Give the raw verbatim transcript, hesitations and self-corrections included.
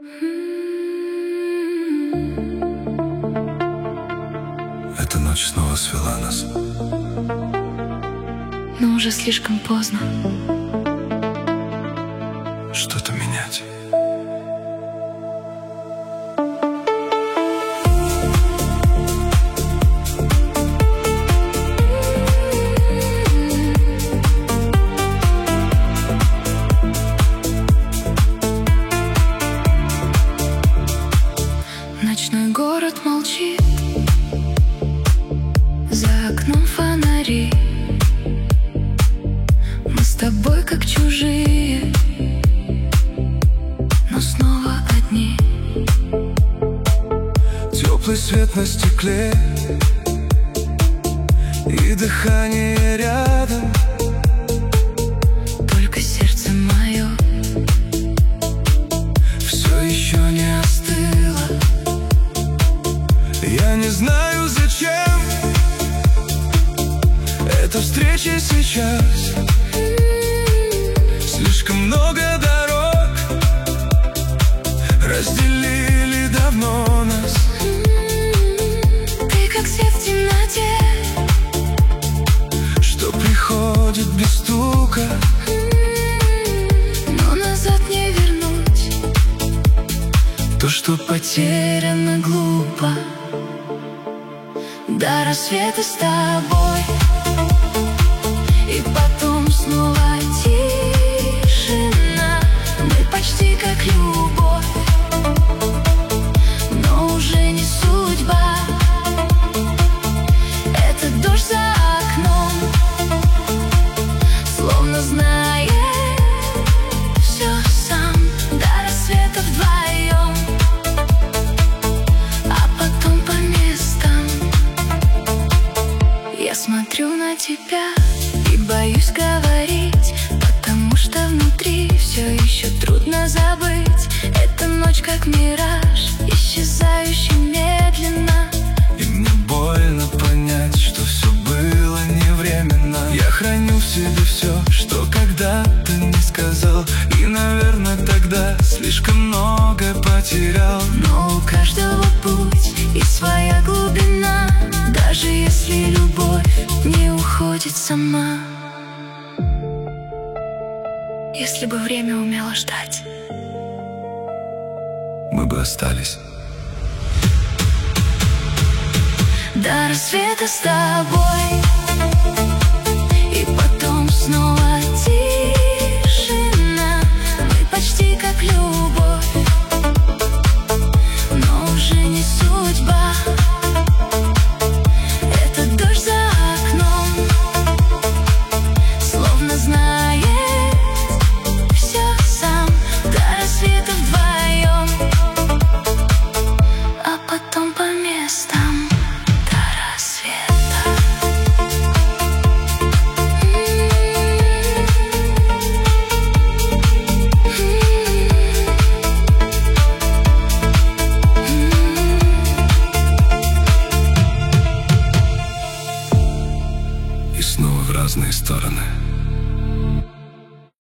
Эта ночь снова свела нас, но уже слишком поздно. Что-то менять. Ночной город молчит, за окном фонари. Мы с тобой как чужие, но снова одни. Теплый свет на стекле и дыхание рядом. Только сердце мое все еще не остыло. Я не знаю, зачем эта встреча сейчас. Слишком много дорог разделили давно нас. Ты как свет в темноте, что приходит без стука, но назад не вернуть то, что потеряно глупо. До рассвета с тобой, и потом снова тишина. Мы почти как любовь, но уже не судьба. Это дождь за окном, словно знает все сам. До рассвета вдвоем, а потом по местам. Я смотрю на тебя и боюсь говорить, потому что внутри все еще трудно забыть. Эта ночь как мираж, исчезающий медленно. И мне больно понять, что все было не временно. Я храню в себе все, что когда-то не сказал, и, наверное, тогда слишком многое потерял. Но у каждого путь и своя глубина, даже если любовь не уходит сама. Если бы время умело ждать, мы бы остались. до рассвета с тобой, и потом снова тишина. Мы почти как любовь, но уже не судьба. Это дождь за окном, словно знает все сам. До рассвета вдвоем, а потом по местам. До рассвета. И снова в разные стороны.